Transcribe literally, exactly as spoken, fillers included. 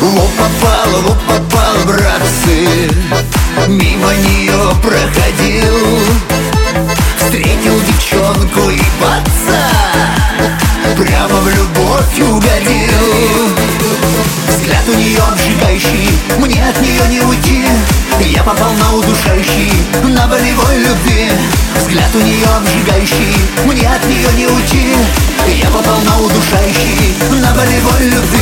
Во попало, во попало, братцы, мимо нее проходил, встретил девчонку и пацан прямо в любовь угодил. Взгляд у нее обжигающий, мне от нее не уйти. Я попал на удушающий, на болевой любви. Взгляд у нее обжигающий, мне от нее не уйти. Я попал на удушающий, на болевой любви.